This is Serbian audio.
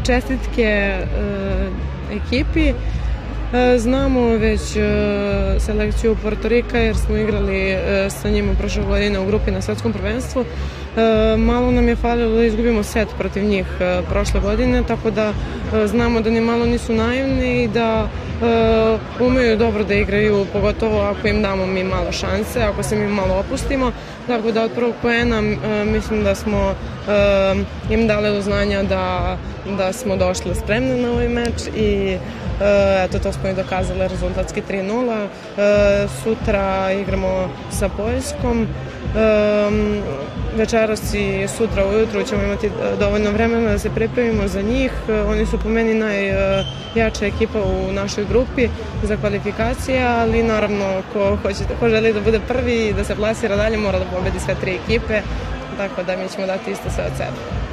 čestitke ekipi. Znamo već selekciju Portorika jer smo igrali sa njima prošle godine u grupi na svetskom prvenstvu. Malo nam je falilo da izgubimo set protiv njih prošle godine, tako da znamo da ni malo nisu naivni i da umeju dobro da igraju, pogotovo ako im damo mi malo šanse, ako se mi malo opustimo. Tako da od prvog poena mislim da smo im dali do znanja da smo došli spremni na ovaj meč i eto, to smo i dokazali rezultatski 3:0. Sutra igramo sa Poljskom. Večeras i sutra ujutru ćemo imati dovoljno vremena da se pripremimo za njih. Oni su po meni najjača ekipa u našoj grupi za kvalifikacije, ali naravno ko želi da bude prvi i da se plasira dalje mora da pobedi sve tri ekipe, tako da mi ćemo dati isto sve od sebe.